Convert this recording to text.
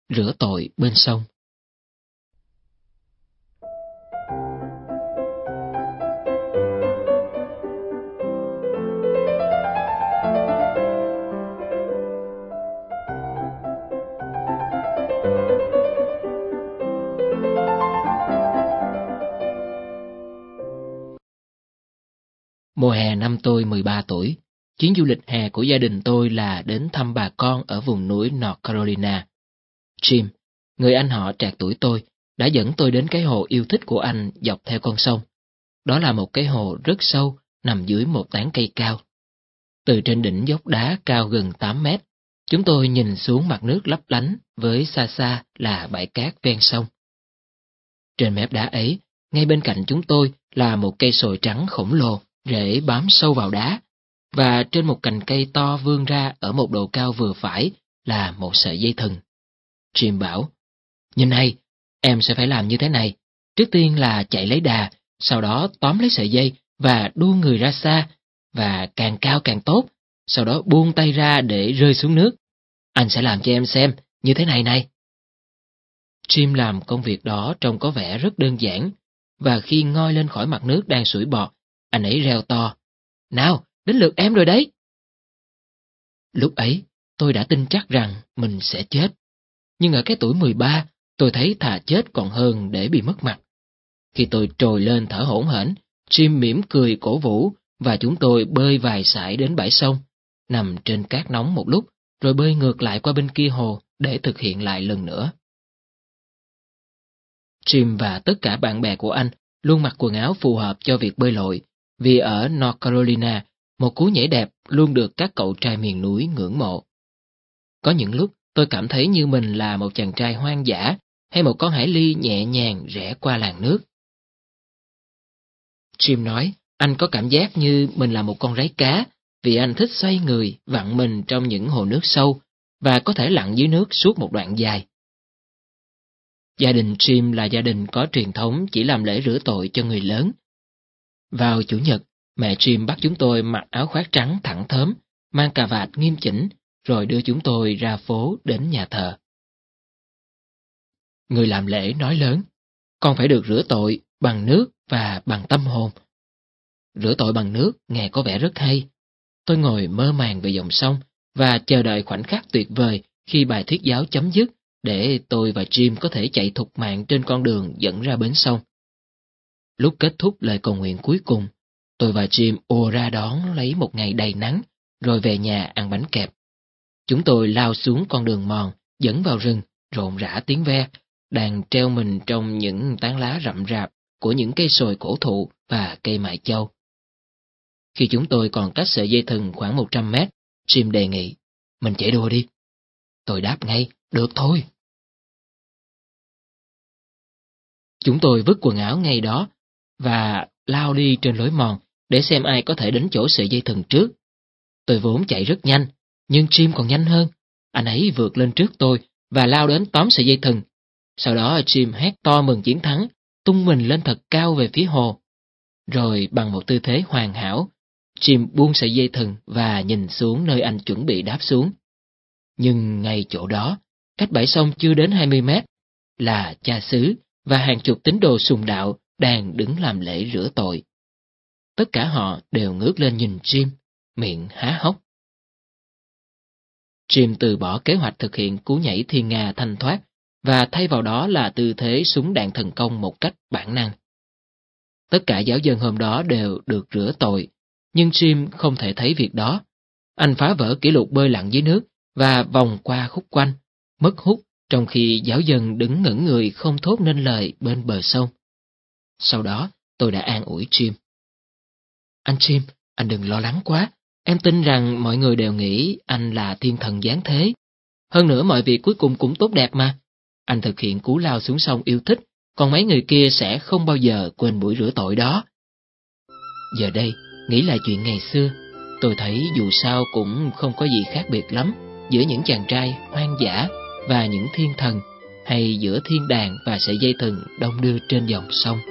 rửa tội bên sông. Mùa hè năm tôi 13 tuổi, chuyến du lịch hè của gia đình tôi là đến thăm bà con ở vùng núi North Carolina. Jim, người anh họ trạc tuổi tôi, đã dẫn tôi đến cái hồ yêu thích của anh dọc theo con sông. Đó là một cái hồ rất sâu, nằm dưới một tán cây cao. Từ trên đỉnh dốc đá cao gần 8 mét, chúng tôi nhìn xuống mặt nước lấp lánh với xa xa là bãi cát ven sông. Trên mép đá ấy, ngay bên cạnh chúng tôi là một cây sồi trắng khổng lồ, rễ bám sâu vào đá, và trên một cành cây to vươn ra ở một độ cao vừa phải là một sợi dây thừng. Jim bảo, nhìn này, em sẽ phải làm như thế này. Trước tiên là chạy lấy đà, sau đó tóm lấy sợi dây và đua người ra xa, và càng cao càng tốt, sau đó buông tay ra để rơi xuống nước. Anh sẽ làm cho em xem, như thế này này. Jim làm công việc đó trông có vẻ rất đơn giản, và khi ngoi lên khỏi mặt nước đang sủi bọt, anh ấy reo to, nào, đến lượt em rồi đấy. Lúc ấy, tôi đã tin chắc rằng mình sẽ chết. Nhưng ở cái tuổi 13, tôi thấy thà chết còn hơn để bị mất mặt. Khi tôi trồi lên thở hổn hển, Jim mỉm cười cổ vũ, và chúng tôi bơi vài sải đến bãi sông, nằm trên cát nóng một lúc, rồi bơi ngược lại qua bên kia hồ để thực hiện lại lần nữa. Jim và tất cả bạn bè của anh luôn mặc quần áo phù hợp cho việc bơi lội, vì ở North Carolina, một cú nhảy đẹp luôn được các cậu trai miền núi ngưỡng mộ. Có những lúc tôi cảm thấy như mình là một chàng trai hoang dã hay một con hải ly nhẹ nhàng rẽ qua làn nước. Jim nói anh có cảm giác như mình là một con rái cá vì anh thích xoay người, vặn mình trong những hồ nước sâu và có thể lặn dưới nước suốt một đoạn dài. Gia đình Jim là gia đình có truyền thống chỉ làm lễ rửa tội cho người lớn. Vào Chủ nhật, mẹ Jim bắt chúng tôi mặc áo khoác trắng thẳng thớm, mang cà vạt nghiêm chỉnh, rồi đưa chúng tôi ra phố đến nhà thờ. Người làm lễ nói lớn, con phải được rửa tội bằng nước và bằng tâm hồn. Rửa tội bằng nước nghe có vẻ rất hay. Tôi ngồi mơ màng về dòng sông và chờ đợi khoảnh khắc tuyệt vời khi bài thuyết giáo chấm dứt để tôi và Jim có thể chạy thục mạng trên con đường dẫn ra bến sông. Lúc kết thúc lời cầu nguyện cuối cùng, tôi và Jim ùa ra đón lấy một ngày đầy nắng, rồi về nhà ăn bánh kẹp. Chúng tôi lao xuống con đường mòn, dẫn vào rừng, rộn rã tiếng ve, đang treo mình trong những tán lá rậm rạp của những cây sồi cổ thụ và cây mại châu. Khi chúng tôi còn cách sợi dây thừng khoảng 100 mét, Jim đề nghị, mình chạy đua đi. Tôi đáp ngay, được thôi. Chúng tôi vứt quần áo ngay đó và lao đi trên lối mòn để xem ai có thể đến chỗ sợi dây thừng trước. Tôi vốn chạy rất nhanh, nhưng Jim còn nhanh hơn. Anh ấy vượt lên trước tôi và lao đến tóm sợi dây thừng. Sau đó Jim hét to mừng chiến thắng, tung mình lên thật cao về phía hồ. Rồi bằng một tư thế hoàn hảo, Jim buông sợi dây thừng và nhìn xuống nơi anh chuẩn bị đáp xuống. Nhưng ngay chỗ đó, cách bãi sông chưa đến 20 mét, là cha xứ và hàng chục tín đồ sùng đạo đang đứng làm lễ rửa tội. Tất cả họ đều ngước lên nhìn Jim, miệng há hốc. Jim từ bỏ kế hoạch thực hiện cú nhảy thiên nga thanh thoát và thay vào đó là tư thế súng đạn thần công một cách bản năng. Tất cả giáo dân hôm đó đều được rửa tội, nhưng Jim không thể thấy việc đó. Anh phá vỡ kỷ lục bơi lặn dưới nước và vòng qua khúc quanh, mất hút trong khi giáo dân đứng ngẩn người không thốt nên lời bên bờ sông. Sau đó, tôi đã an ủi Jim. Anh Jim, anh đừng lo lắng quá. Em tin rằng mọi người đều nghĩ anh là thiên thần giáng thế. Hơn nữa mọi việc cuối cùng cũng tốt đẹp mà. Anh thực hiện cú lao xuống sông yêu thích, còn mấy người kia sẽ không bao giờ quên buổi rửa tội đó. Giờ đây, nghĩ lại chuyện ngày xưa, tôi thấy dù sao cũng không có gì khác biệt lắm giữa những chàng trai hoang dã và những thiên thần, hay giữa thiên đàng và sợi dây thừng đong đưa trên dòng sông.